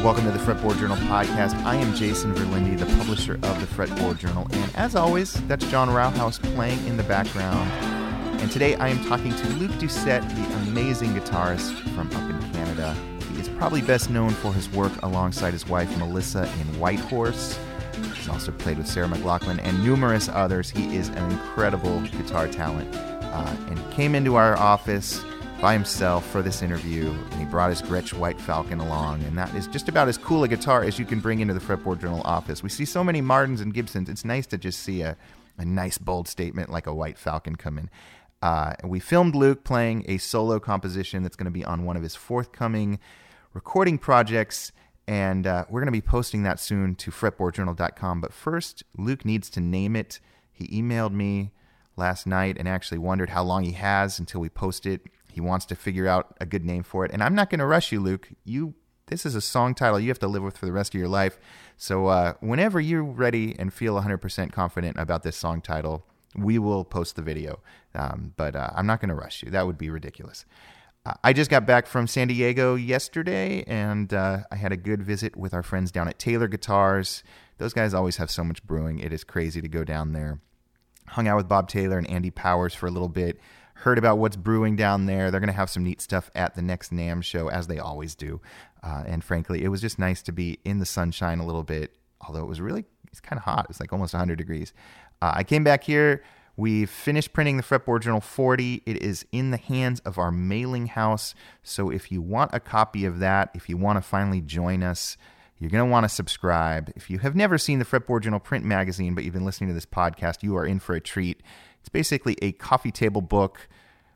Welcome to the Fretboard Journal podcast. I am Jason Verlinde, the publisher of the Fretboard Journal, and as always, that's John Rauhaus playing in the background. And today I am talking to Luc Doucet, the amazing guitarist from up in Canada. He is probably best known for his work alongside his wife Melissa in Whitehorse. He's also played with Sarah McLachlan and numerous others. He is an incredible guitar talent, and he came into our office by himself for this interview, and he brought his Gretsch White Falcon along, and that is just about as cool a guitar as you can bring into the Fretboard Journal office. We see so many Martins and Gibsons. It's nice to just see a nice bold statement like a White Falcon come in. And we filmed Luc playing a solo composition that's going to be on one of his forthcoming recording projects, and we're going to be posting that soon to fretboardjournal.com. But first, Luc needs to name it. He emailed me last night and actually wondered how long he has until we post it. He wants to figure out a good name for it. And I'm not going to rush you, Luc. This is a song title you have to live with for the rest of your life. So whenever you're ready and feel 100% confident about this song title, we will post the video. But I'm not going to rush you. That would be ridiculous. I just got back from San Diego yesterday, and I had a good visit with our friends down at Taylor Guitars. Those guys always have so much brewing. It is crazy to go down there. Hung out with Bob Taylor and Andy Powers for a little bit. Heard about what's brewing down there. They're going to have some neat stuff at the next NAMM show, as they always do. And frankly, it was just nice to be in the sunshine a little bit, although it's kind of hot. It's like almost 100 degrees. I came back here. We finished printing the Fretboard Journal 40. It is in the hands of our mailing house. So if you want a copy of that, if you want to finally join us, you're going to want to subscribe. If you have never seen the Fretboard Journal print magazine, but you've been listening to this podcast, you are in for a treat. It's basically a coffee table book.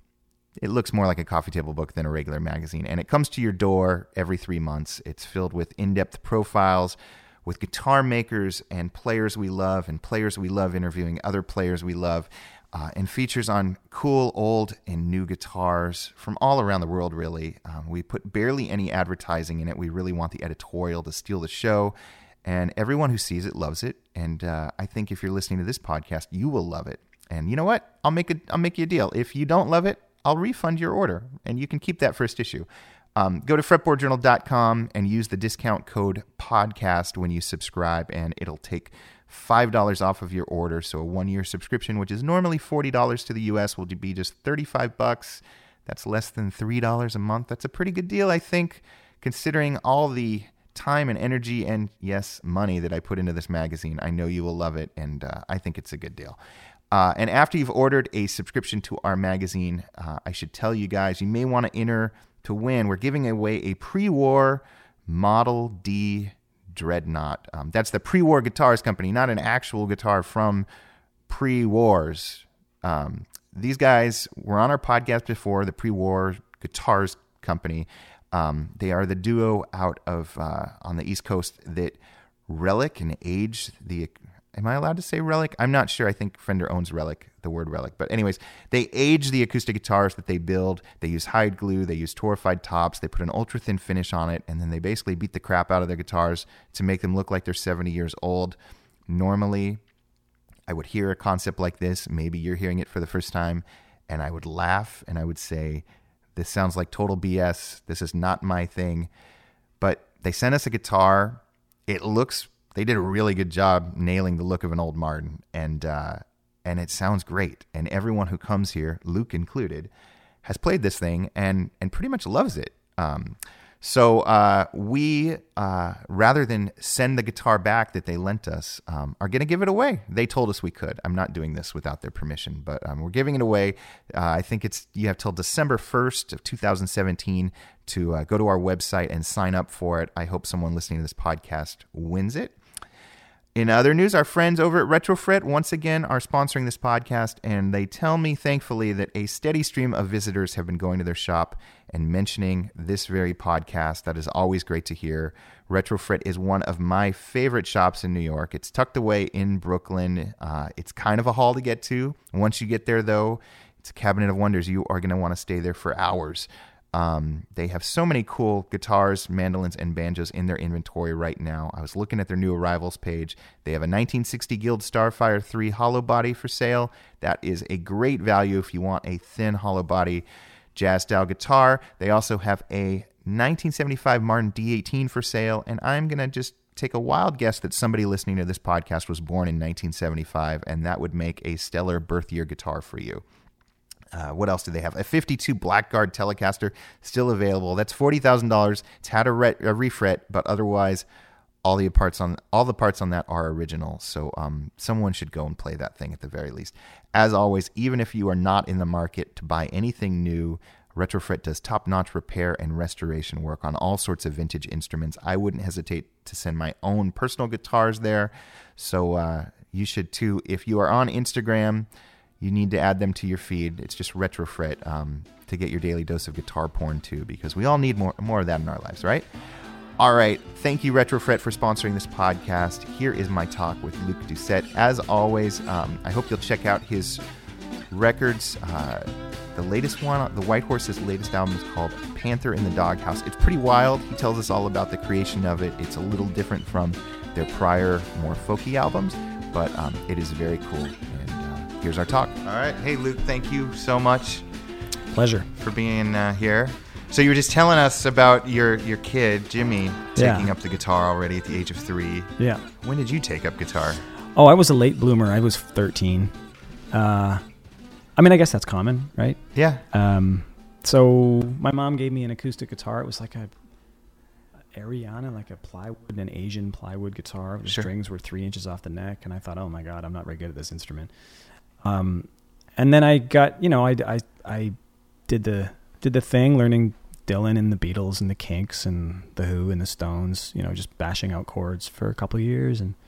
It looks more like a coffee table book than a regular magazine, and it comes to your door every 3 months. It's filled with in-depth profiles with guitar makers and players we love interviewing other players we love, and features on cool old and new guitars from all around the world, really. We put barely any advertising in it. We really want the editorial to steal the show, and everyone who sees it loves it, and I think if you're listening to this podcast, you will love it. And you know what? I'll make you a deal. If you don't love it, I'll refund your order, and you can keep that first issue. Go to fretboardjournal.com and use the discount code podcast when you subscribe, and it'll take $5 off of your order. So a 1-year subscription, which is normally $40 to the U.S., will be just $35. That's less than $3 a month. That's a pretty good deal, I think, considering all the time and energy and, yes, money that I put into this magazine. I know you will love it, and I think it's a good deal. And after you've ordered a subscription to our magazine, I should tell you guys, you may want to enter to win. We're giving away a pre-war Model D Dreadnought. That's the Pre-War Guitars Company, not an actual guitar from pre-wars. These guys were on our podcast before, the Pre-War Guitars Company. They are the duo out of on the East Coast that relic and age the... Am I allowed to say relic? I'm not sure. I think Fender owns relic, the word relic. But anyways, they age the acoustic guitars that they build. They use hide glue. They use torrefied tops. They put an ultra-thin finish on it. And then they basically beat the crap out of their guitars to make them look like they're 70 years old. Normally, I would hear a concept like this. Maybe you're hearing it for the first time. And I would laugh and I would say, this sounds like total BS. This is not my thing. But they sent us a guitar. They did a really good job nailing the look of an old Martin, and it sounds great. And everyone who comes here, Luc included, has played this thing and pretty much loves it. So we, rather than send the guitar back that they lent us, are going to give it away. They told us we could. I'm not doing this without their permission, but we're giving it away. I think you have till December 1st of 2017 to go to our website and sign up for it. I hope someone listening to this podcast wins it. In other news, our friends over at Retrofret once again are sponsoring this podcast, and they tell me, thankfully, that a steady stream of visitors have been going to their shop and mentioning this very podcast. That is always great to hear. Retrofret is one of my favorite shops in New York. It's tucked away in Brooklyn. It's kind of a haul to get to. Once you get there, though, it's a cabinet of wonders. You are going to want to stay there for hours. They have so many cool guitars, mandolins, and banjos in their inventory right now. I was looking at their new arrivals page. They have a 1960 Guild Starfire 3 hollow body for sale. That is a great value if you want a thin hollow body jazz style guitar. They also have a 1975 Martin D18 for sale, and I'm going to just take a wild guess that somebody listening to this podcast was born in 1975, and that would make a stellar birth year guitar for you. What else do they have? A 52 Blackguard Telecaster, still available. That's $40,000. It's had a refret, but otherwise, all the parts on that are original. So someone should go and play that thing at the very least. As always, even if you are not in the market to buy anything new, Retrofret does top-notch repair and restoration work on all sorts of vintage instruments. I wouldn't hesitate to send my own personal guitars there. So you should too. If you are on Instagram, you need to add them to your feed. It's just Retrofret to get your daily dose of guitar porn too, because we all need more of that in our lives, right? All right. Thank you, Retrofret, for sponsoring this podcast. Here is my talk with Luc Doucet. As always, I hope you'll check out his records. The latest one, the White Horse's latest album, is called Panther in the Doghouse. It's pretty wild. He tells us all about the creation of it. It's a little different from their prior, more folky albums, but it is very cool. And here's our talk. All right. Hey, Luc, thank you so much. Pleasure. For being here. So you were just telling us about your kid, Jimmy, taking up the guitar already at the age of 3. Yeah. When did you take up guitar? Oh, I was a late bloomer. I was 13. I mean, I guess that's common, right? Yeah. So my mom gave me an acoustic guitar. It was like a Ariana, like a plywood, an Asian plywood guitar. The strings were 3 inches off the neck, and I thought, oh my God, I'm not very good at this instrument. And then I got, I did the thing, learning Dylan and the Beatles and the Kinks and the Who and the Stones, just bashing out chords for a couple of years, and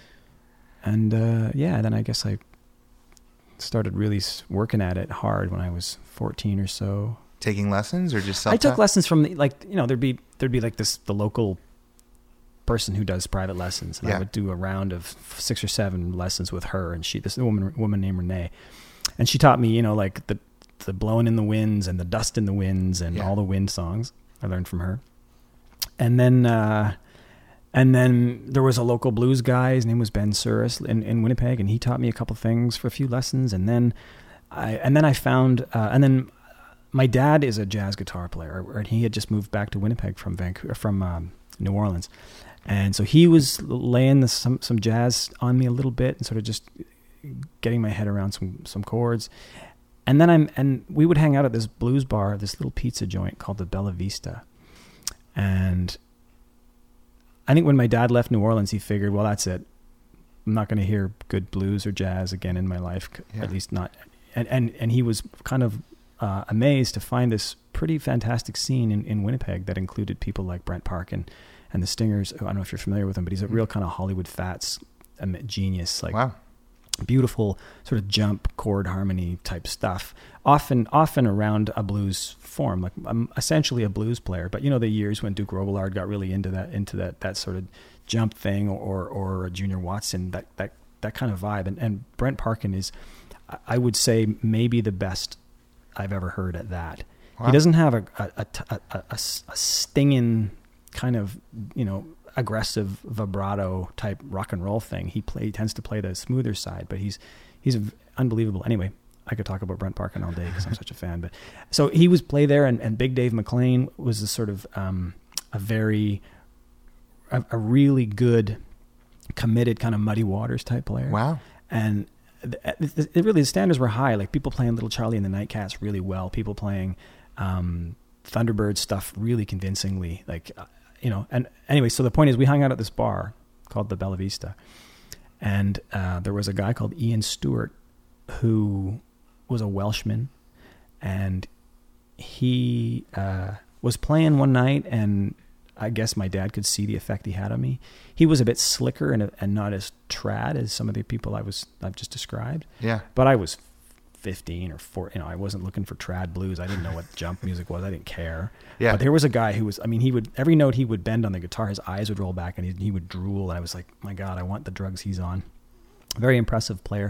then I guess I started really working at it hard when I was 14 or so. Taking lessons or just self-taught? I took lessons from there'd be like the local person who does private lessons, and I would do a round of 6 or 7 lessons with her, and this woman named Renee, and she taught me like the blowing in the winds and the dust in the winds and all the wind songs. I learned from her, and then there was a local blues guy. His name was Ben Suris in Winnipeg, and he taught me a couple things for a few lessons. And then I found my dad is a jazz guitar player, and he had just moved back to Winnipeg from New Orleans, and so he was laying some jazz on me a little bit and sort of just getting my head around some chords. And then we would hang out at this blues bar, this little pizza joint called the Bella Vista, and I think when my dad left New Orleans, he figured, well, that's it. I'm not going to hear good blues or jazz again in my life, at least not. And he was kind of amazed to find this pretty fantastic scene in Winnipeg that included people like Brent Parkin and the Stingers. I don't know if you're familiar with him, but he's a real kind of Hollywood Fats genius. Wow. Beautiful sort of jump chord harmony type stuff, often around a blues form. Like I'm essentially a blues player, but the years when Duke Robillard got really into that sort of jump thing, or Junior Watson, that kind of vibe. And Brent Parkin is, I would say, maybe the best I've ever heard at that. Wow. He doesn't have a stinging kind of aggressive vibrato type rock and roll thing. He tends to play the smoother side, but he's unbelievable. Anyway, I could talk about Brent Parkin all day because I'm such a fan. But so he was play there, and Big Dave McLean was a sort of a really good, committed kind of Muddy Waters type player. Wow. And the standards were high. Like people playing Little Charlie and the Nightcats really well. People playing Thunderbird stuff really convincingly. And anyway, so the point is we hung out at this bar called the Bella Vista, and there was a guy called Ian Stewart who was a Welshman, and he was playing one night, and I guess my dad could see the effect he had on me. He was a bit slicker and not as trad as some of the people I've just described. Yeah. But I was 15 or 4, I wasn't looking for trad blues. I didn't know what jump music was. I didn't care. Yeah. But there was a guy who was, he would, every note he would bend on the guitar, his eyes would roll back and he would drool. And I was like, my God, I want the drugs he's on. Very impressive player.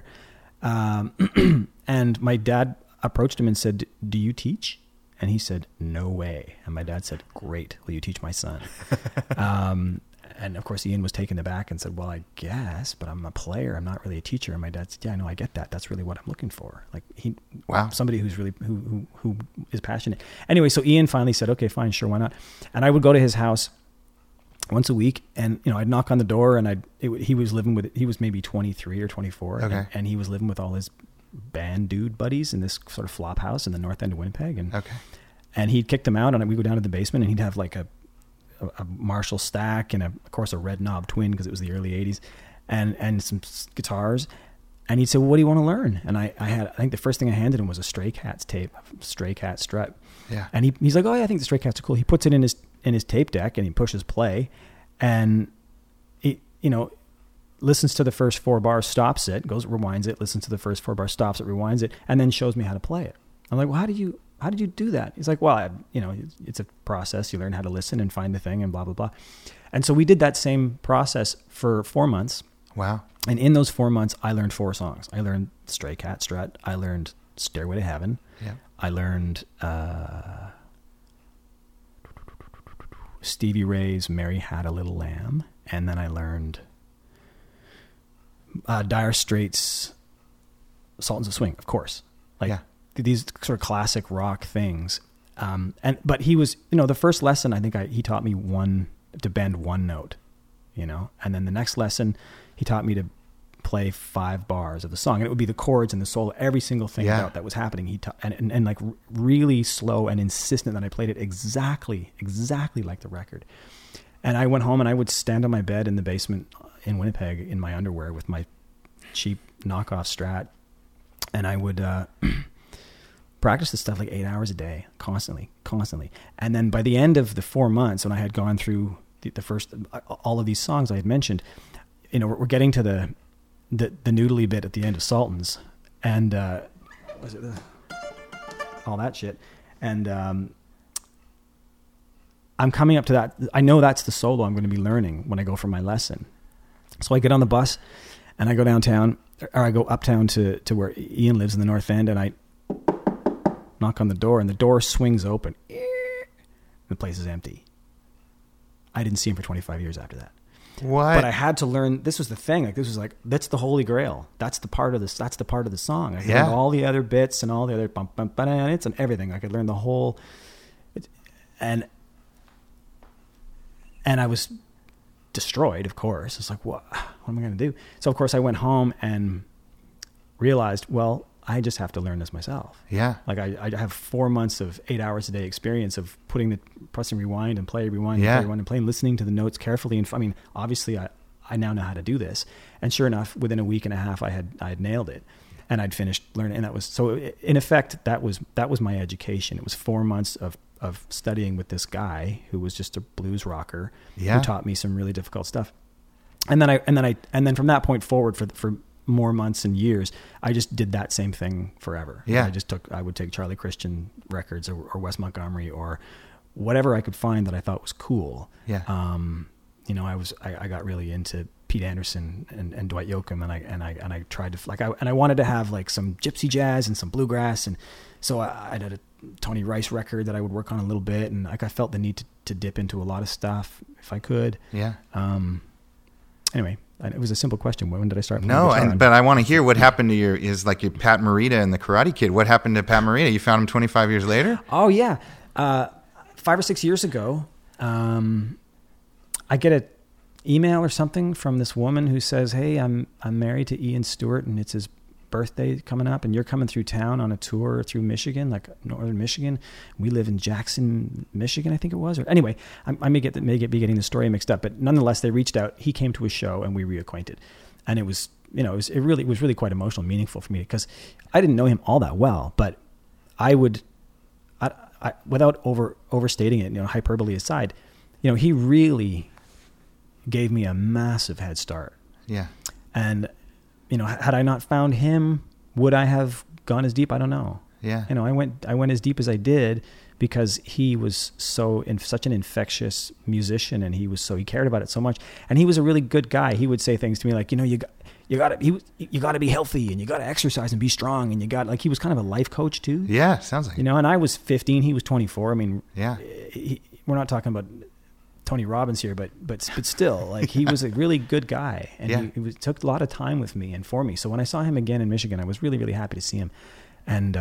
And my dad approached him and said, do you teach? And he said, no way. And my dad said, great. Will you teach my son? And of course, Ian was taken aback and said, well, I guess, but I'm a player. I'm not really a teacher. And my dad said, yeah, no, I get that. That's really what I'm looking for. Like somebody who's really, who is passionate. Anyway, so Ian finally said, okay, fine, sure, why not? And I would go to his house once a week, and I'd knock on the door, and he was maybe 23 or 24, okay. and he was living with all his band dude buddies in this sort of flop house in the north end of Winnipeg, and he'd kick them out, and we'd go down to the basement, and he'd have like a Marshall stack and of course a red knob twin because it was the early 80s, and some guitars, and he'd say, well, what do you want to learn? And I think the first thing I handed him was a Stray Cats tape, Stray Cat Strut. Yeah. And he's like, oh yeah, I think the Stray Cats are cool. He puts it in his tape deck and he pushes play, and he listens to the first 4 bars, stops it, goes, rewinds it, listens to the first 4 bars, stops it, rewinds it, and then shows me how to play it. I'm like, well, how did you do that? He's like, well, it's a process. You learn how to listen and find the thing and blah, blah, blah. And so we did that same process for 4 months. Wow. And in those 4 months, I learned 4 songs. I learned Stray Cat Strut. I learned Stairway to Heaven. Yeah. I learned Stevie Ray's Mary Had a Little Lamb. And then I learned Dire Straits' Sultans of Swing, of course. These sort of classic rock things. But he was, the first lesson, I think he taught me to bend 1 note, and then the next lesson he taught me to play 5 bars of the song, and it would be the chords and the solo, every single thing that was happening. He taught, and like really slow and insistent that I played it exactly like the record. And I went home and I would stand on my bed in the basement in Winnipeg in my underwear with my cheap knockoff Strat, and I would practice this stuff like 8 hours a day, constantly. And then by the end of the 4 months, when I had gone through the first, all of these songs I had mentioned, we're getting to the noodly bit at the end of Sultans, and all that shit. And I'm coming up to that. I know that's the solo I'm going to be learning when I go for my lesson. So I get on the bus and I go downtown, or I go uptown to where Ian lives in the North End, and I knock on the door, and the door swings open. The place is empty. I didn't see him for 25 years after that. What? But I had to learn. This was the thing. That's the Holy Grail. That's the part of this. That's the part of the song. I could learn all the other bits and all the other bump and everything. I could learn the whole. And I was destroyed, of course. It's like, what am I going to do? So of course I went home and realized, well, I just have to learn this myself. Yeah. Like I have 4 months of 8 hours a day experience of pressing rewind and play rewind and play rewind and playing, listening to the notes carefully. And I mean, obviously I now know how to do this. And sure enough, within a week and a half, I had nailed it, and I'd finished learning. And that was, so in effect, that was my education. It was 4 months of studying with this guy who was just a blues rocker who taught me some really difficult stuff. And then from that point forward for more months and years, I just did that same thing forever. Yeah. I would take Charlie Christian records or Wes Montgomery or whatever I could find that I thought was cool. Yeah. I got really into Pete Anderson and Dwight Yoakam, and I tried to I wanted to have like some gypsy jazz and some bluegrass, and so I did a Tony Rice record that I would work on a little bit, and I felt the need to dip into a lot of stuff if I could. Yeah. Anyway, it was a simple question. When did I start playing guitar? But I want to hear what happened to your Pat Morita and the Karate Kid. What happened to Pat Morita? You found him 25 years later? Oh yeah. 5 or 6 years ago, I get an email or something from this woman who says, "Hey, I'm married to Ian Stewart, and it's his birthday coming up, and you're coming through town on a tour through Michigan, like northern Michigan. We live in Jackson, Michigan, I think it was. Or anyway, I may be getting the story mixed up, but nonetheless, they reached out. He came to a show, and we reacquainted, and it was really quite emotional, and meaningful for me because I didn't know him all that well, but I without overstating it, hyperbole aside, he really gave me a massive head start. Yeah, and. Had I not found him, would I have gone as deep? I don't know. Yeah. I went as deep as I did because he was such an infectious musician, and he cared about it so much. And he was a really good guy. He would say things to me like, you got to be healthy, and you got to exercise and be strong, and he was kind of a life coach too. Yeah, sounds like and I was 15, he was 24. I mean, yeah. We're not talking about Tony Robbins here, but still, like, he was a really good guy, and he took a lot of time with me and for me. So when I saw him again in Michigan, I was really, really happy to see him, and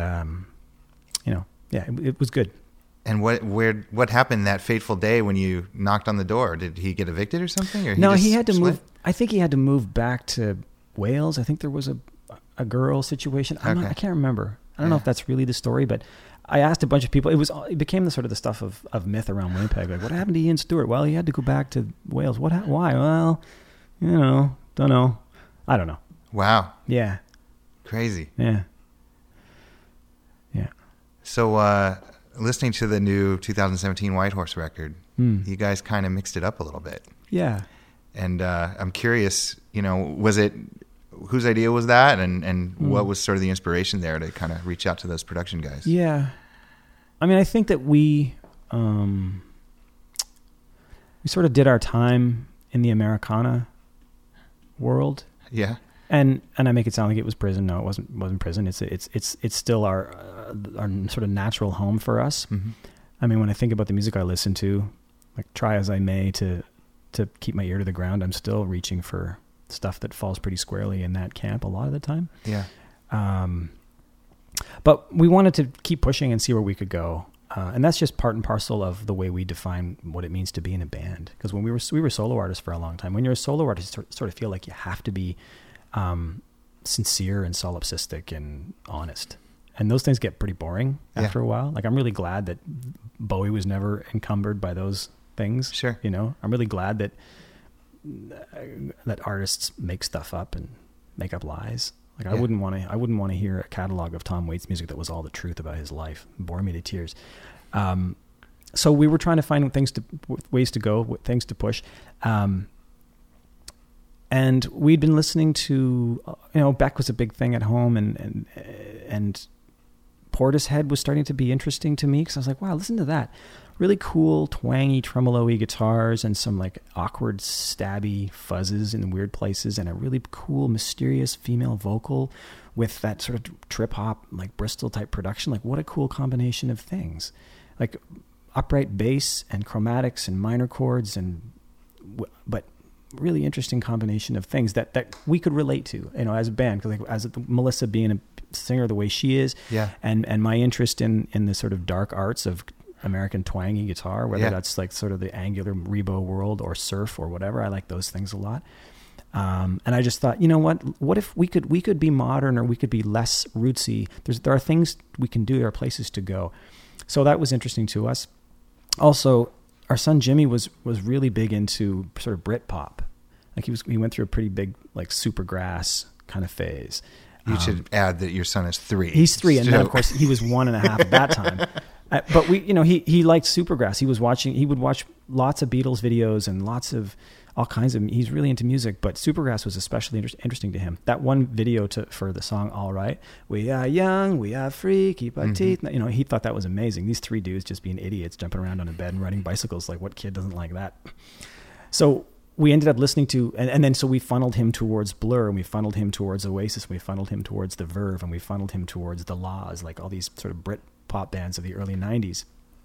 it was good. And what happened that fateful day when you knocked on the door? Did he get evicted or something? Or he had to move. I think he had to move back to Wales. I think there was a girl situation. I can't remember. I don't know if that's really the story, but I asked a bunch of people. It became the sort of the stuff of myth around Winnipeg. Like, what happened to Ian Stewart? Well, he had to go back to Wales. Why? Well, don't know. I don't know. Wow. Yeah. Crazy. Yeah. Yeah. So, listening to the new 2017 Whitehorse record, you guys kind of mixed it up a little bit. Yeah. And I'm curious, was it, whose idea was that, and what was sort of the inspiration there to kind of reach out to those production guys? Yeah. I mean, I think that we sort of did our time in the Americana world. Yeah. And I make it sound like it was prison. No, it wasn't prison. It's still our sort of natural home for us. Mm-hmm. I mean, when I think about the music I listen to, like, try as I may to keep my ear to the ground, I'm still reaching for stuff that falls pretty squarely in that camp a lot of the time. Yeah. But we wanted to keep pushing and see where we could go. And that's just part and parcel of the way we define what it means to be in a band. Because when we were solo artists for a long time. When you're a solo artist, you sort of feel like you have to be sincere and solipsistic and honest. And those things get pretty boring after a while. Like, I'm really glad that Bowie was never encumbered by those things. Sure. I'm really glad that artists make stuff up and make up lies. Like, I wouldn't want to hear a catalog of Tom Waits music that was all the truth about his life. It bore me to tears. So we were trying to find ways to go, things to push. And we'd been listening to, Beck was a big thing at home, and Portishead was starting to be interesting to me, because I was like, wow, listen to that. Really cool, twangy, tremolo-y guitars and some, like, awkward, stabby fuzzes in weird places, and a really cool, mysterious female vocal with that sort of trip-hop, like, Bristol-type production. Like, what a cool combination of things. Like, upright bass and chromatics and minor chords, but really interesting combination of things that we could relate to, as a band. Because, like, as Melissa being a singer the way she is, and my interest in the sort of dark arts of American twangy guitar, whether that's like sort of the Angular Rebo world or surf or whatever. I like those things a lot. And I just thought, what if we could be modern, or we could be less rootsy? There are things we can do. There are places to go. So that was interesting to us. Also, our son Jimmy was really big into sort of Britpop. Like, he went through a pretty big, like, Supergrass kind of phase. You should add that your son is 3. He's 3, and then of course he was 1.5 at that time. But he liked Supergrass. He would watch lots of Beatles videos and lots of all kinds of. He's really into music, but Supergrass was especially interesting to him. That one video for the song "All Right," we are young, we are free, keep our teeth. He thought that was amazing. These 3 dudes just being idiots, jumping around on a bed and riding bicycles. Like, what kid doesn't like that? So we ended up listening to, and then so we funneled him towards Blur, and we funneled him towards Oasis, and we funneled him towards the Verve, and we funneled him towards the Laws, like all these sort of Brit pop bands of the early 90s.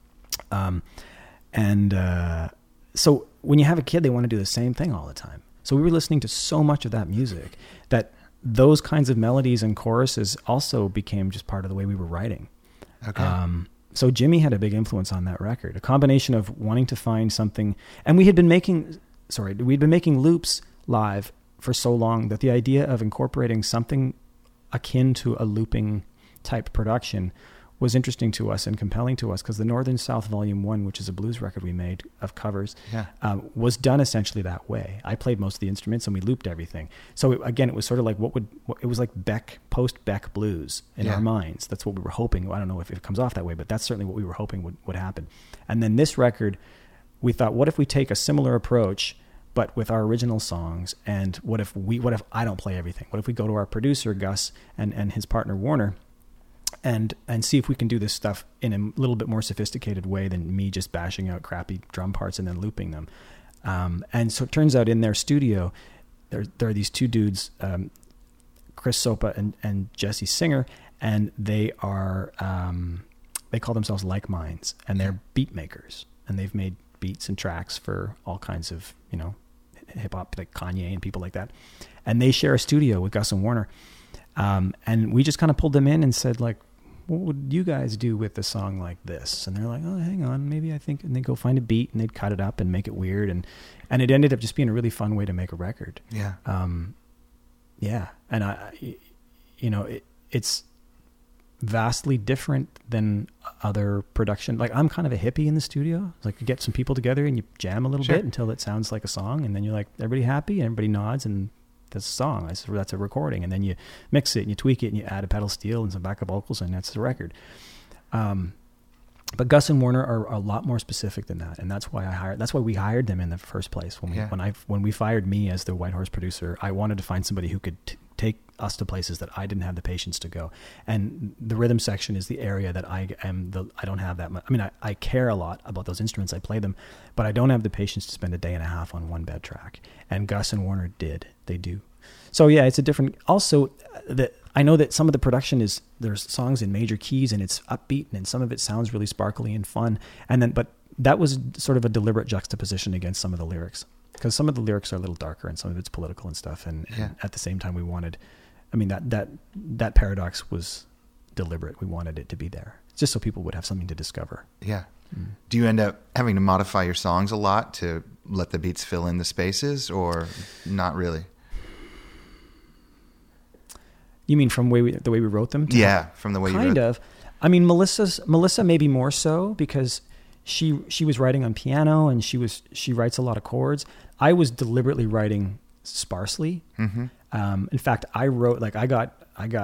So when you have a kid, they want to do the same thing all the time. So we were listening to so much of that music that those kinds of melodies and choruses also became just part of the way we were writing. Okay. So Jimmy had a big influence on that record, a combination of wanting to find something, and we'd been making loops live for so long that the idea of incorporating something akin to a looping type production was interesting to us and compelling to us, because the Northern South Volume 1, which is a blues record we made of covers, was done essentially that way. I played most of the instruments and we looped everything. So it was sort of like it was like post-Beck blues in our minds. That's what we were hoping. I don't know if it comes off that way, but that's certainly what we were hoping would happen. And then this record, we thought, what if we take a similar approach, but with our original songs? And what if I don't play everything? What if we go to our producer, Gus, and his partner, Warner, and see if we can do this stuff in a little bit more sophisticated way than me just bashing out crappy drum parts and then looping them. And so it turns out in their studio, there are these 2 dudes, Chris Sopa and Jesse Singer, and they are they call themselves Like Minds, and they're beat makers, and they've made beats and tracks for all kinds of, hip hop, like Kanye and people like that. And they share a studio with Gus and Warner. And we just kind of pulled them in and said, like, what would you guys do with a song like this? And they're like, oh, hang on, maybe I think, and they'd go find a beat and they'd cut it up and make it weird. And it ended up just being a really fun way to make a record. Yeah. Yeah. And it's vastly different than other production. Like, I'm kind of a hippie in the studio. Like, you get some people together and you jam a little bit until it sounds like a song. And then you're like, everybody happy and everybody nods and that's a song. That's a recording. And then you mix it and you tweak it and you add a pedal steel and some backup vocals and that's the record. But Gus and Warner are a lot more specific than that. And that's why we hired them in the first place. When we fired me as the White Horse producer, I wanted to find somebody who could take us to places that I didn't have the patience to go. And the rhythm section is the area that I don't have that much. I mean, I care a lot about those instruments. I play them, but I don't have the patience to spend a day and a half on one bed track. And Gus and Warner did. They do. So yeah, it's a different, also I know that some of the production there's songs in major keys and it's upbeat and some of it sounds really sparkly and fun. But that was sort of a deliberate juxtaposition against some of the lyrics, because some of the lyrics are a little darker and some of it's political and stuff. And at the same time we wanted, that paradox was deliberate. We wanted it to be there just so people would have something to discover. Yeah. Do you end up having to modify your songs a lot to let the beats fill in the spaces, or not really? You mean from the way we wrote them? Yeah, from the way you wrote them. Kind of. I mean, Melissa maybe more so, because she was writing on piano and she writes a lot of chords. I was deliberately writing sparsely. Mm-hmm. In fact, I got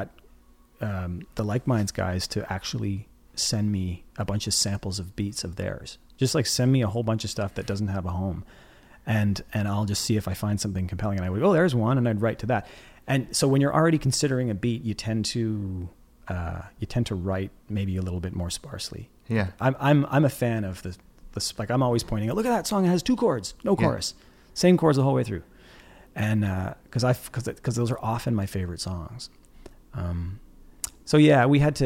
the Like Minds guys to actually send me a bunch of samples of beats of theirs. Just like send me a whole bunch of stuff that doesn't have a home, and I'll just see if I find something compelling. And I would go, there's one, and I'd write to that. And so when you're already considering a beat, you tend to write maybe a little bit more sparsely. Yeah. I'm a fan of the like, I'm always pointing out, look at that song, it has 2 chords, no chorus, same chords the whole way through. And because those are often my favorite songs. So yeah,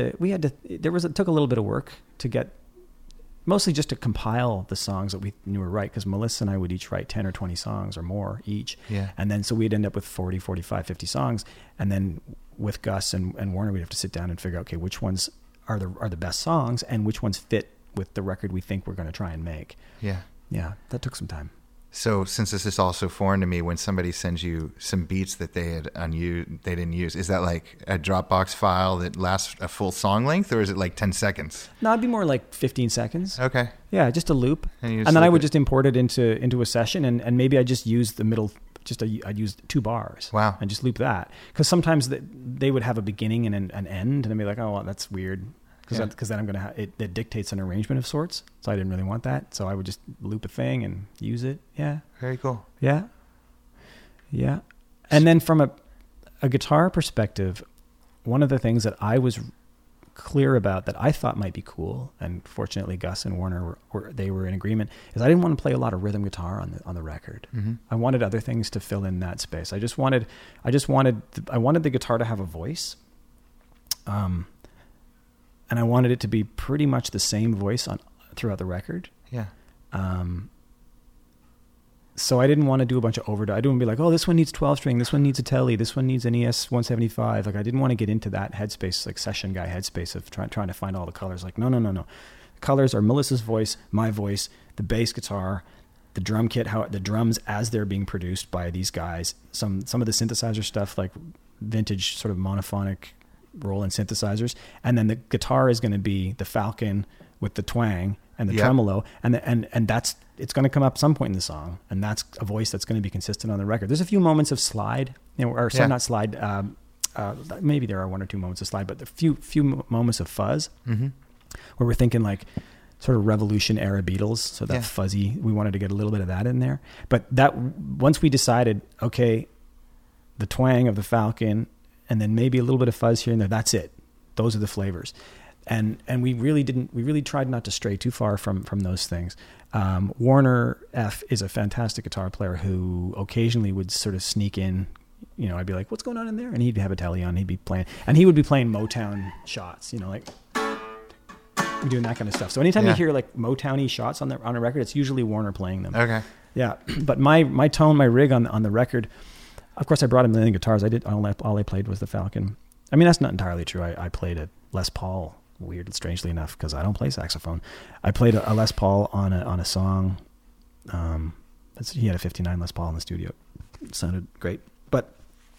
it took a little bit of work to get, mostly just to compile the songs that we knew were right, because Melissa and I would each write 10 or 20 songs or more each. Yeah. And then so we'd end up with 40, 45, 50 songs. And then with Gus and Warner, we'd have to sit down and figure out, okay, which ones are the best songs and which ones fit with the record we think we're going to try and make. Yeah. Yeah, that took some time. So since this is all so foreign to me, when somebody sends you some beats that they didn't use, is that like a Dropbox file that lasts a full song length, or is it like 10 seconds? No, it'd be more like 15 seconds. Okay. Yeah, just a loop. And then I would just import it into a session, and maybe I just use the middle, I'd use 2 bars. Wow. And just loop that. Because sometimes they would have a beginning and an end, and I'd be like, oh, well, that's weird. Because then I'm going to it dictates an arrangement of sorts. So I didn't really want that. So I would just loop a thing and use it. Yeah. Very cool. Yeah. Yeah. And then from a guitar perspective, one of the things that I was clear about that I thought might be cool, and fortunately Gus and Warner were in agreement, is I didn't want to play a lot of rhythm guitar on the record. Mm-hmm. I wanted other things to fill in that space. I wanted the guitar to have a voice. And I wanted it to be pretty much the same voice throughout the record. Yeah. So I didn't want to do a bunch of overdub. I didn't want to be like, oh, this one needs 12 string, this one needs a Tele, this one needs an ES-175. Like, I didn't want to get into that headspace, like session guy headspace of trying to find all the colors. Like, no. The colors are Melissa's voice, my voice, the bass guitar, the drum kit, the drums as they're being produced by these guys. Some of the synthesizer stuff, like vintage sort of monophonic Roland synthesizers, and then the guitar is going to be the Falcon with the twang and the tremolo, and that's, it's going to come up some point in the song, and that's a voice that's going to be consistent on the record. There's a few moments of slide, not slide. Maybe there are 1 or 2 moments of slide, but a few moments of fuzz, mm-hmm. where we're thinking like sort of Revolution era Beatles, so that fuzzy. We wanted to get a little bit of that in there, but that once we decided, okay, the twang of the Falcon, and then maybe a little bit of fuzz here and there. That's it. Those are the flavors. And we really tried not to stray too far from those things. Warner F is a fantastic guitar player who occasionally would sort of sneak in, I'd be like, what's going on in there? And he'd have a Tele on, he'd be playing, and he would be playing Motown shots, like, doing that kind of stuff. So anytime Yeah. you hear like Motown-y shots on a record, it's usually Warner playing them. Okay. Yeah, but my tone, my rig on the record, of course, I brought a million guitars. All I played was the Falcon. I mean, that's not entirely true. I played a Les Paul, strangely enough, because I don't play saxophone. I played a Les Paul on a song. He had a 59 Les Paul in the studio. It sounded great. But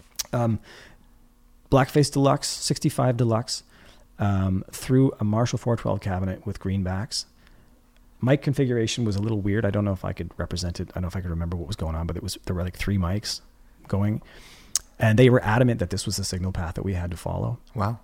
Blackface Deluxe, 65 Deluxe, through a Marshall 412 cabinet with greenbacks. Mic configuration was a little weird. I don't know if I could represent it. I don't know if I could remember what was going on, but there were like 3 mics going. And they were adamant that this was the signal path that we had to follow. Wow.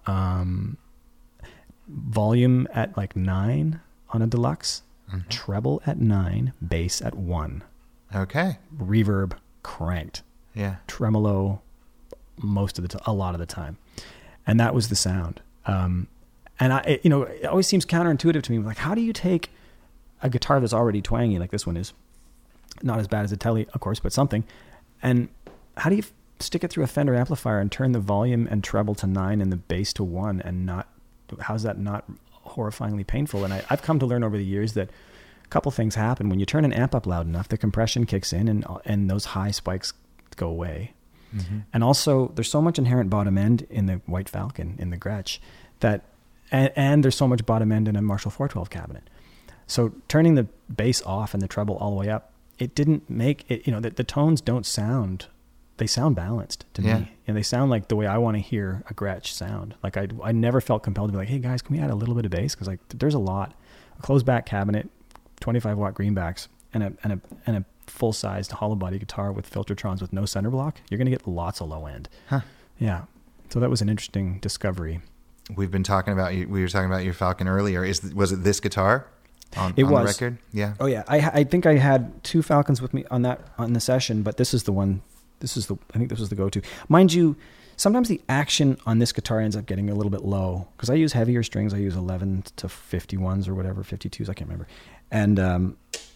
Volume at like 9 on a Deluxe, treble at 9, bass at 1. Okay. Reverb cranked. Yeah. Tremolo a lot of the time. And that was the sound. And it always seems counterintuitive to me. Like, how do you take a guitar that's already twangy, like this one is, not as bad as a Tele, of course, but something, and how do you stick it through a Fender amplifier and turn the volume and treble to 9 and the bass to 1 and how's that not horrifyingly painful? And I've come to learn over the years that a couple things happen. When you turn an amp up loud enough, the compression kicks in and those high spikes go away. Mm-hmm. And also there's so much inherent bottom end in the White Falcon, in the Gretsch, and there's so much bottom end in a Marshall 412 cabinet. So turning the bass off and the treble all the way up, it didn't make it, the tones don't sound, they sound balanced to me. And they sound like the way I want to hear a Gretsch sound. Like I never felt compelled to be like, hey guys, can we add a little bit of bass? Because like there's a closed back cabinet, 25 watt greenbacks, and a full sized hollow body guitar with Filtertrons with no center block. You're going to get lots of low end. Huh. Yeah. So that was an interesting discovery. We were talking about your Falcon earlier. Was it this guitar? On the record? Yeah. Oh yeah. I think I had 2 Falcons with me on the session, but this is the one. I think this was the go-to. Mind you, sometimes the action on this guitar ends up getting a little bit low because I use heavier strings. I use 11 to 51s or whatever, 52s. I can't remember. And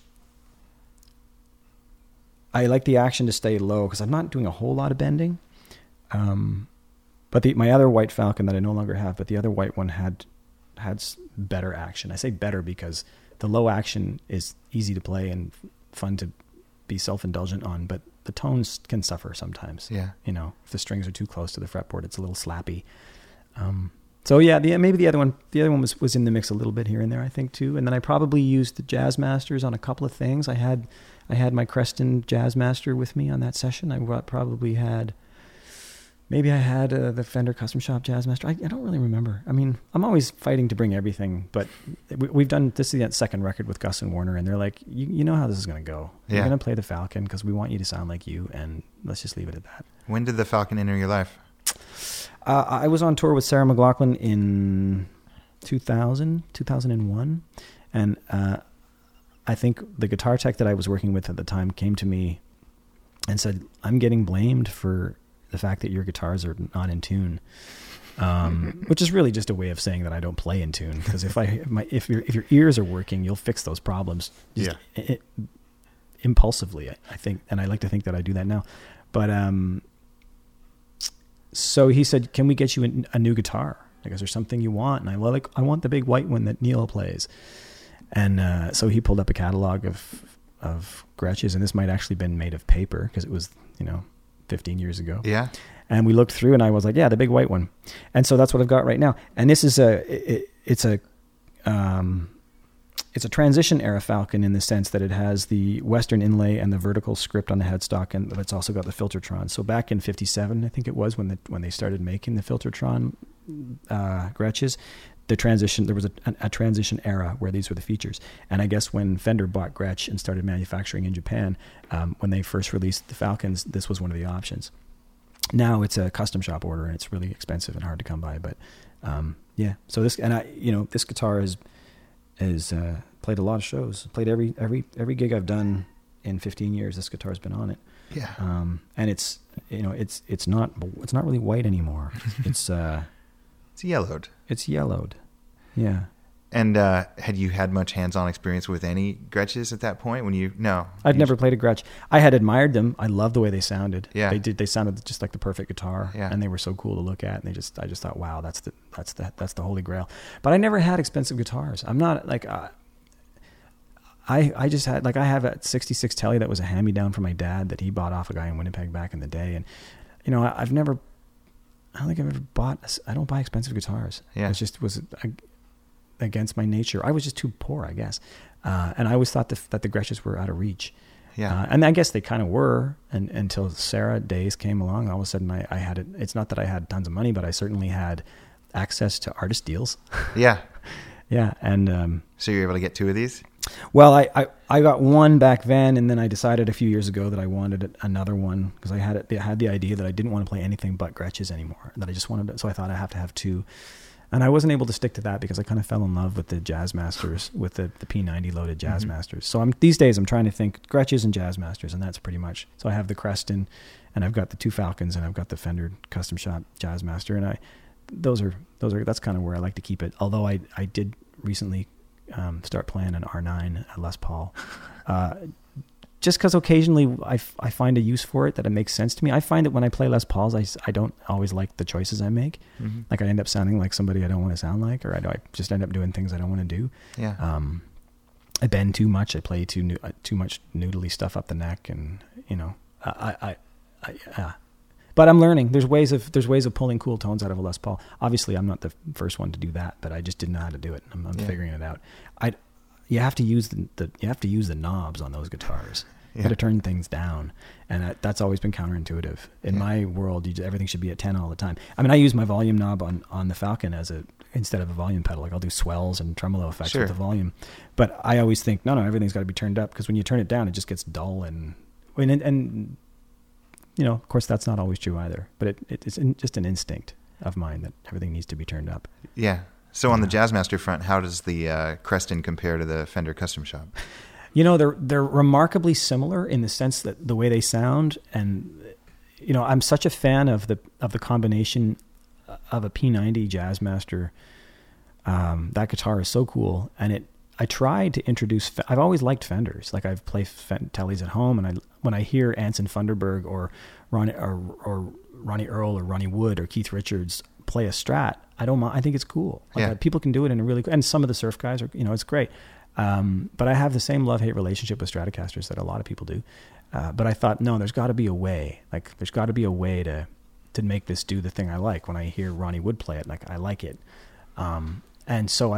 I like the action to stay low because I'm not doing a whole lot of bending. But my other White Falcon that I no longer have, but the other white one had better action. I say better because the low action is easy to play and fun to be self-indulgent on, but the tones can suffer sometimes. Yeah. If the strings are too close to the fretboard, it's a little slappy. So yeah, maybe the other one was in the mix a little bit here and there, I think too. And then I probably used the Jazz Masters on a couple of things. I had my Creston Jazz Master with me on that session. I probably had the Fender Custom Shop Jazz Master. I don't really remember. I mean, I'm always fighting to bring everything, but we've done, this is the second record with Gus and Warner, and they're like, you know how this is going to go. Yeah. You're going to play the Falcon because we want you to sound like you, and let's just leave it at that. When did the Falcon enter your life? I was on tour with Sarah McLachlan in 2001, and I think the guitar tech that I was working with at the time came to me and said, I'm getting blamed for the fact that your guitars are not in tune, which is really just a way of saying that I don't play in tune. Because if your ears are working, you'll fix those problems impulsively, I think, and I like to think that I do that now. But so he said, "Can we get you a new guitar? Like, is there something you want?" And I want the big white one that Neil plays. And so he pulled up a catalog of Gretsches, and this might actually been made of paper because it was 15 years ago. Yeah. And we looked through and I was like, yeah, the big white one. And so that's what I've got right now. And this is it's a transition era Falcon in the sense that it has the Western inlay and the vertical script on the headstock, and it's also got the Filtertron. So back in 57, I think it was when they started making the Filtertron Gretsches, there was a transition era where these were the features. And I guess when Fender bought Gretsch and started manufacturing in Japan, when they first released the Falcons, this was one of the options. Now it's a custom shop order and it's really expensive and hard to come by. But yeah, so this, and this guitar has played a lot of shows. Played every gig I've done in 15 years. This guitar's been on it. Yeah. And it's not really white anymore. It's yellowed. It's yellowed. Yeah. And had you had much hands-on experience with any Gretsches at that point? No, I'd never played a Gretsch. I had admired them. I loved the way they sounded. Yeah, they sounded just like the perfect guitar. Yeah. And they were so cool to look at. And I just thought, wow, that's the holy grail. But I never had expensive guitars. I'm not like I just had I have a '66 Tele that was a hand-me-down from my dad that he bought off a guy in Winnipeg back in the day. And I don't think I've ever bought. I don't buy expensive guitars. Yeah, it just was against my nature. I was just too poor, I guess. And I always thought that the Gretsches were out of reach. Yeah. And I guess they kind of were until Sarah days came along. All of a sudden I had it. It's not that I had tons of money, but I certainly had access to artist deals. Yeah. Yeah. And, so you're able to get 2 of these? Well, I got one back then, and then I decided a few years ago that I wanted another one because I had the idea that I didn't want to play anything but Gretsches anymore. That I just wanted to, so I thought I have to have 2. And I wasn't able to stick to that because I kind of fell in love with the Jazzmasters, with the P90 loaded Jazzmasters. So these days I'm trying to think Gretsches and Jazzmasters, and that's pretty much. So I have the Creston, and I've got the 2 Falcons, and I've got the Fender Custom Shop Jazzmaster, and that's kind of where I like to keep it. Although I did recently start playing an R9 Les Paul, just because occasionally I find a use for it that it makes sense to me. I find that when I play Les Pauls, I don't always like the choices I make. Mm-hmm. Like I end up sounding like somebody I don't want to sound like, or I just end up doing things I don't want to do. Yeah. I bend too much. I play too much noodly stuff up the neck, and But I'm learning. There's ways of pulling cool tones out of a Les Paul. Obviously, I'm not the first one to do that, but I just didn't know how to do it. I'm figuring it out. You have to use the knobs on those guitars. You got to turn things down, and that's always been counterintuitive. In my world, everything should be at 10 all the time. I mean, I use my volume knob on the Falcon instead of a volume pedal. Like I'll do swells and tremolo effects with the volume, but I always think no, everything's got to be turned up because when you turn it down, it just gets dull and of course that's not always true either. But it's just an instinct of mine that everything needs to be turned up. Yeah. So on the Jazzmaster front, how does the Creston compare to the Fender Custom Shop? They're remarkably similar in the sense that the way they sound, and I'm such a fan of the combination of a P90 Jazzmaster. That guitar is so cool, and I tried to introduce. I've always liked Fenders. Like I've played Tellies at home, and when I hear Anson Funderburg or Ronnie Earl or Ronnie Wood or Keith Richards play a Strat, I don't mind. I think it's cool. People can do it in a really, and some of the surf guys are, it's great. But I have the same love-hate relationship with Stratocasters that a lot of people do. But I thought, no, there's got to be a way. Like, there's got to be a way to make this do the thing I like. When I hear Ronnie Wood play it, like, I like it. And so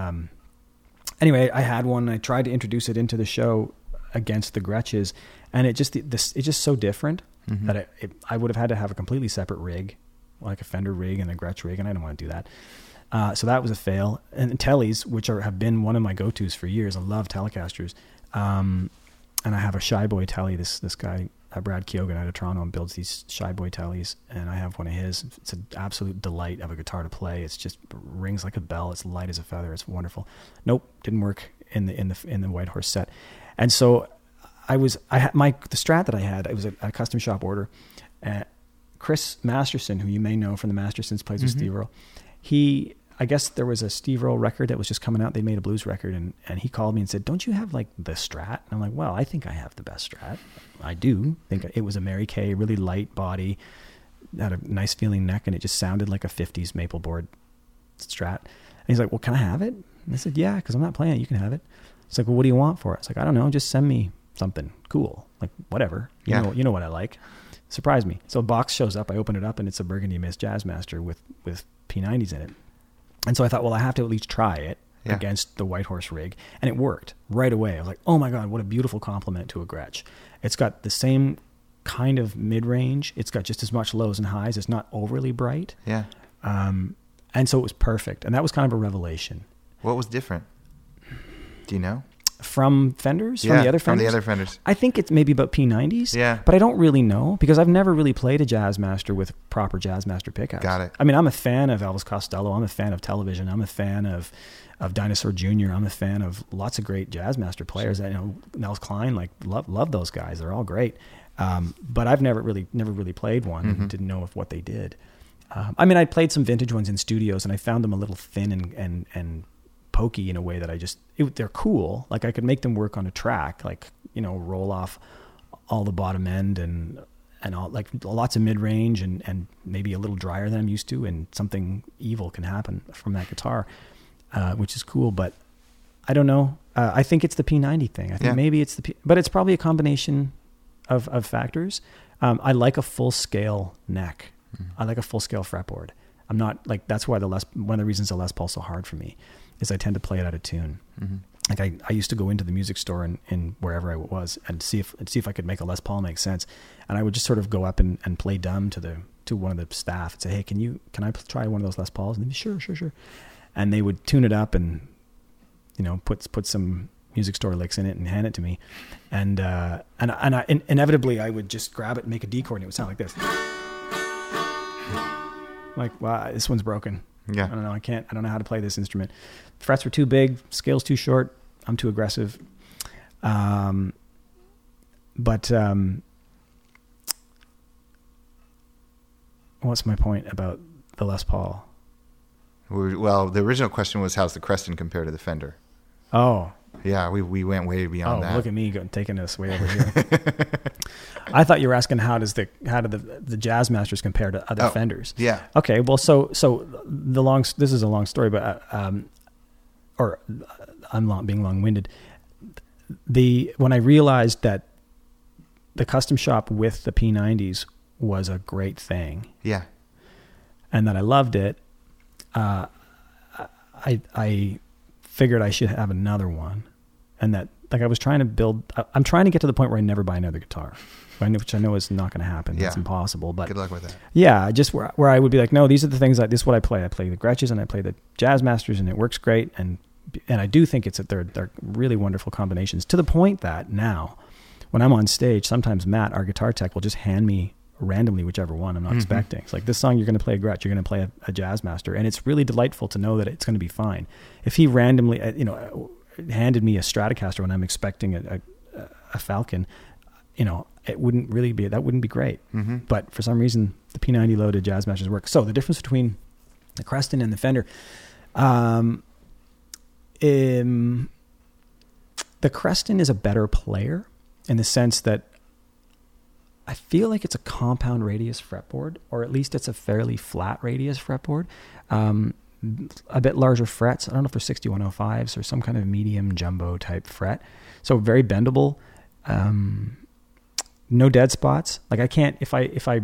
anyway, I had one. I tried to introduce it into the show against the Gretsches, and it's just so different that I would have had to have a completely separate rig, like a Fender rig and a Gretsch rig, and I didn't want to do that. So that was a fail. And Tellies, which have been one of my go-tos for years. I love Telecasters. And I have a Shy Boy Telly. This guy, Brad Keoghan out of Toronto, builds these Shy Boy Tellies, and I have one of his. It's an absolute delight of a guitar to play. It's just rings like a bell. It's light as a feather. It's wonderful. Nope, didn't work in the White Horse set. And so the Strat that I had, it was a custom shop order. Chris Masterson, who you may know from the Mastersons, plays with Steve Earle. I guess there was a Steve Earle record that was just coming out. They made a blues record, and he called me and said, "Don't you have like the Strat?" And I'm like, "Well, I think I have the best Strat. I do think it was a Mary Kay, really light body, had a nice feeling neck, and it just sounded like a 50s maple board Strat." And he's like, "Well, can I have it?" And I said, "Yeah, because I'm not playing it. You can have it." He's like, "Well, what do you want for it?" It's like, "I don't know. Just send me something cool, like whatever. You know what I like. Surprise me." So a box shows up. I open it up, and it's a Burgundy Mist Jazzmaster with P90s in it. And so I thought, well, I have to at least try it against the White Horse rig. And it worked right away. I was like, oh my God, what a beautiful compliment to a Gretsch. It's got the same kind of mid-range. It's got just as much lows and highs. It's not overly bright. Yeah. And so it was perfect. And that was kind of a revelation. What was different? Do you know? From Fenders? From the other Fenders? From the other Fenders. I think it's maybe about P90s. Yeah. But I don't really know because I've never really played a Jazzmaster with proper Jazzmaster pickups. Got it. I mean, I'm a fan of Elvis Costello. I'm a fan of Television. I'm a fan of Dinosaur Jr. I'm a fan of lots of great Jazzmaster players. Sure. Nels Cline, love those guys. They're all great. But I've never really played one and didn't know what they did. I played some vintage ones in studios and I found them a little thin and pokey in a way that they're cool. Like I could make them work on a track, like, roll off all the bottom end and all, like lots of mid range and maybe a little drier than I'm used to, and something evil can happen from that guitar, which is cool. But I don't know. I think it's the P90 thing. I think maybe it's but it's probably a combination of factors. I like a full scale neck. I like a full scale fretboard. I'm not like, that's why one of the reasons the Les Paul's so hard for me is I tend to play it out of tune. Like I used to go into the music store in wherever I was and see if I could make a Les Paul make sense. And I would just sort of go up and play dumb to one of the staff and say, hey, can I try one of those Les Pauls? And they'd be sure. And they would tune it up and, put some music store licks in it and hand it to me. And inevitably I would just grab it and make a D chord and it would sound like this. Like, wow, this one's broken. Yeah. I don't know. I don't know how to play this instrument. Frets were too big, scale's too short. I'm too aggressive. But what's my point about the Les Paul? Well, the original question was, how's the Creston compare to the Fender? Oh. Yeah, we went way beyond that. Oh, look at me taking us way over here. I thought you were asking how do the Jazzmasters compare to other Fenders? Yeah. Okay. Well, so this is a long story, but or I'm being long-winded. When I realized that the custom shop with the P90s was a great thing. Yeah. And that I loved it. I figured I should have another one, and that like I was trying to build. I'm trying to get to the point where I never buy another guitar, which I know is not going to happen. Yeah. It's impossible. But good luck with that. Yeah, just where I would be like, no, these are the things this is what I play. I play the Gretches and I play the Jazzmasters, and it works great. And I do think they're really wonderful combinations, to the point that now when I'm on stage, sometimes Matt, our guitar tech, will just hand me randomly whichever one I'm not expecting. It's like, this song you're going to play a Gretsch, you're going to play a Jazzmaster, and it's really delightful to know that it's going to be fine. If he randomly handed me a Stratocaster when I'm expecting a Falcon, it wouldn't really be, that wouldn't be great. But for some reason the P90 loaded Jazzmasters work. So the difference between the Creston and the Fender, the Creston is a better player in the sense that I feel like it's a compound radius fretboard, or at least it's a fairly flat radius fretboard. A bit larger frets. I don't know if they're 6105s or some kind of medium jumbo type fret. So very bendable. No dead spots. Like I can't, if I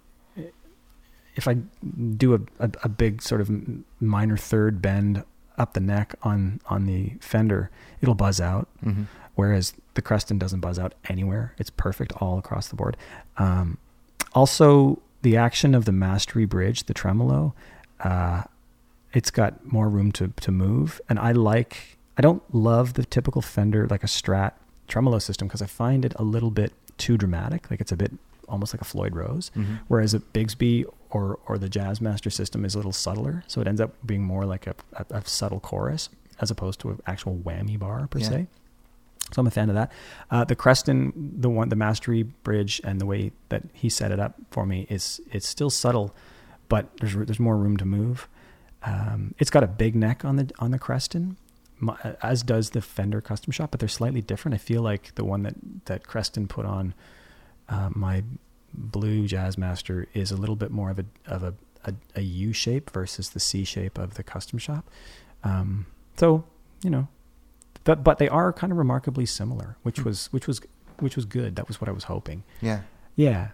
do a big sort of minor third bend up the neck on the Fender, it'll buzz out. Whereas the Creston doesn't buzz out anywhere. It's perfect all across the board. Also, the action of the Mastery bridge, the tremolo, it's got more room to move. And I don't love the typical Fender, like a Strat tremolo system, because I find it a little bit too dramatic. Like it's a bit almost like a Floyd Rose. Whereas a Bigsby or the Jazzmaster system is a little subtler. So it ends up being more like a subtle chorus as opposed to an actual whammy bar per se. So I'm a fan of that. The Creston, the Mastery bridge, and the way that he set it up for me it's still subtle, but there's more room to move. It's got a big neck on the Creston, as does the Fender Custom Shop, but they're slightly different. I feel like the one that Creston put on my blue Jazzmaster is a little bit more of a U shape versus the C shape of the Custom Shop. So But they are kind of remarkably similar, which was good. That was what I was hoping. Yeah. Yeah.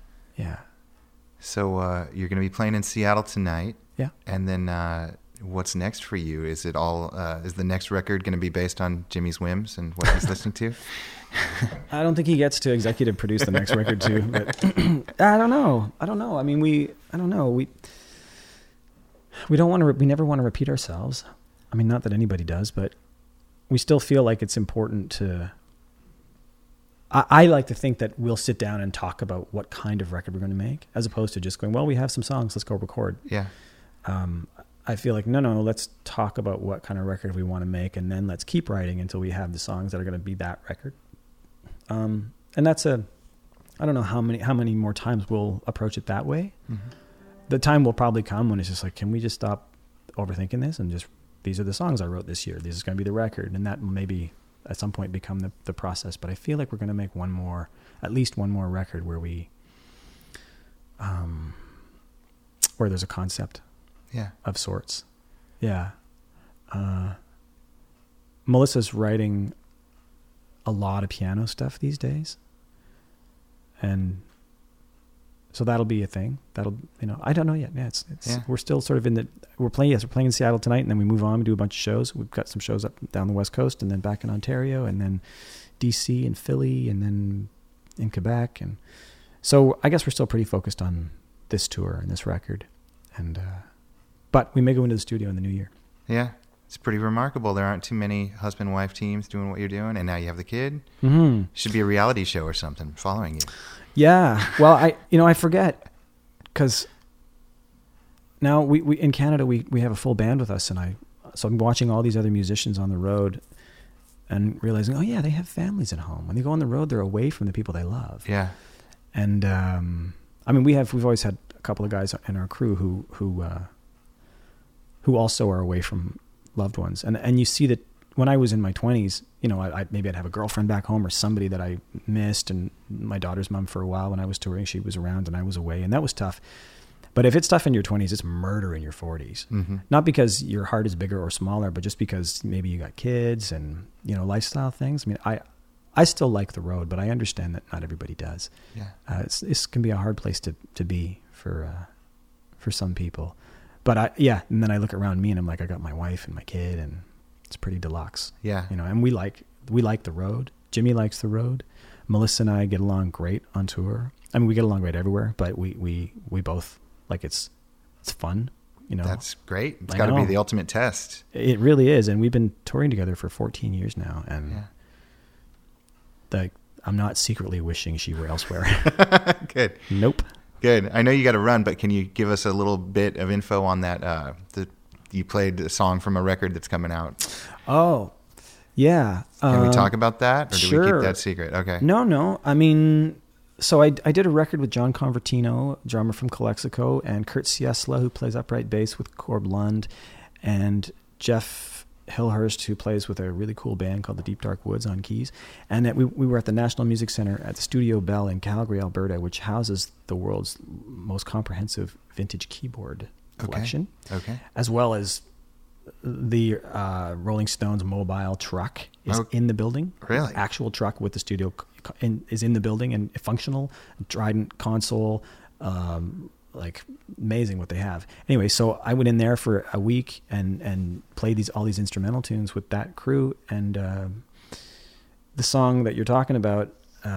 So you're going to be playing in Seattle tonight. Yeah. And then what's next for you? Is it all? Is the next record going to be based on Jimmy's whims and what he's listening to? I don't think he gets to executive produce the next record too. But I don't know. I mean, I don't know. We don't want to. We never want to repeat ourselves. I mean, not that anybody does, but we still feel like it's important to, I like to think that we'll sit down and talk about what kind of record we're going to make, as opposed to just going, well, we have some songs, let's go record. Yeah. I feel like, no, let's talk about what kind of record we want to make, and then let's keep writing until we have the songs that are going to be that record. And that's I don't know how many more times we'll approach it that way. The time will probably come when it's just like, can we just stop overthinking this and just these are the songs I wrote this year. This is going to be the record. And that will maybe at some point become the process. But I feel like we're going to make at least one more record where where there's a concept of sorts. Yeah. Melissa's writing a lot of piano stuff these days. And so that'll be a thing. I don't know yet. Yeah, we're still sort of we're playing in Seattle tonight, and then we move on, we do a bunch of shows. We've got some shows up down the West Coast, and then back in Ontario, and then DC and Philly, and then in Quebec. And so I guess we're still pretty focused on this tour and this record. And, but we may go into the studio in the new year. Yeah. It's pretty remarkable. There aren't too many husband-wife teams doing what you're doing, and now you have the kid. Mm-hmm. Should be a reality show or something following you. Yeah. Well, I forget, because now we in Canada we have a full band with us, so I'm watching all these other musicians on the road and realizing, oh yeah, they have families at home. When they go on the road, they're away from the people they love. Yeah. And I mean, we've always had a couple of guys in our crew who also are away from loved ones, and you see that when I was in my 20s, maybe I'd have a girlfriend back home or somebody that I missed, and my daughter's mom for a while when I was touring, she was around and I was away, and that was tough. But if it's tough in your 20s, it's murder in your 40s. Mm-hmm. Not because your heart is bigger or smaller, but just because maybe you got kids and lifestyle things. I mean, I still like the road, but I understand that not everybody does. Yeah, this can be a hard place to be for some people. But and then I look around me and I'm like, I got my wife and my kid, and it's pretty deluxe. Yeah. And we like the road. Jimmy likes the road. Melissa and I get along great on tour. I mean, we get along great everywhere, but we both like it's fun, That's great. It's got to be the ultimate test. It really is. And we've been touring together for 14 years now, and I'm not secretly wishing she were elsewhere. Good. Nope. Good. I know you got to run, but can you give us a little bit of info on that? You played a song from a record that's coming out. Oh, yeah. Can we talk about that, or sure. do we keep that secret? Okay. No. I mean, so I did a record with John Convertino, drummer from Calexico, and Kurt Ciesla, who plays upright bass with Corb Lund, and Jeff Hillhurst, who plays with a really cool band called the Deep Dark Woods on keys. And we were at the National Music Center at the Studio Bell in Calgary, Alberta, which houses the world's most comprehensive vintage keyboard collection. Okay. As well as the Rolling Stones mobile truck is in the building. Really? Actual truck with the studio is in the building and functional. Trident console, amazing what they have. Anyway, so I went in there for a week and played all these instrumental tunes with that crew. And the song that you're talking about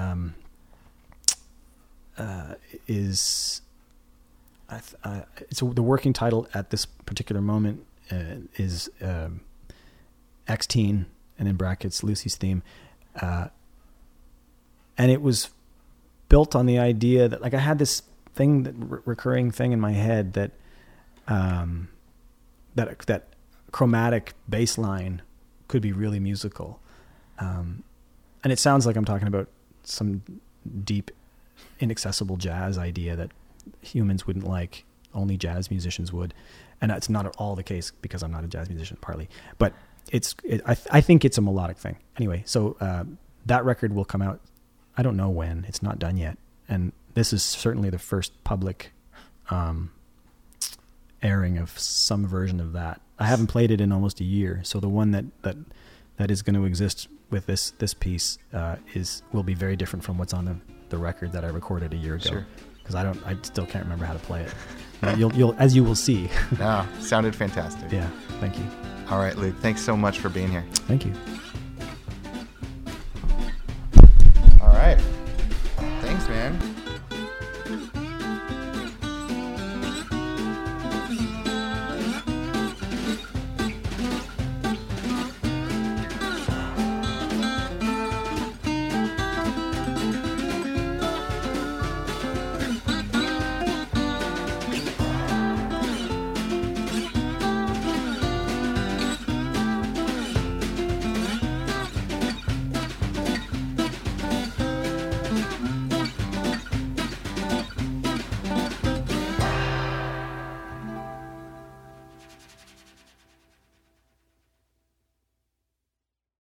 is it's the working title at this particular moment is X-Teen, and in brackets Lucy's theme, and it was built on the idea that I had this thing, that recurring thing in my head that that chromatic bass line could be really musical, and it sounds like I'm talking about some deep, inaccessible jazz idea that humans wouldn't like, only jazz musicians would, and that's not at all the case because I'm not a jazz musician, partly, but I think it's a melodic thing. Anyway, so that record will come out, I don't know when, it's not done yet, and this is certainly the first public airing of some version of that. I haven't played it in almost a year, so the one that is going to exist with this piece will be very different from what's on the record that I recorded a year ago. Sure. Because I still can't remember how to play it. You'll as you will see. No, sounded fantastic. Yeah, thank you. All right, Luke, thanks so much for being here. Thank you. All right. Thanks, man.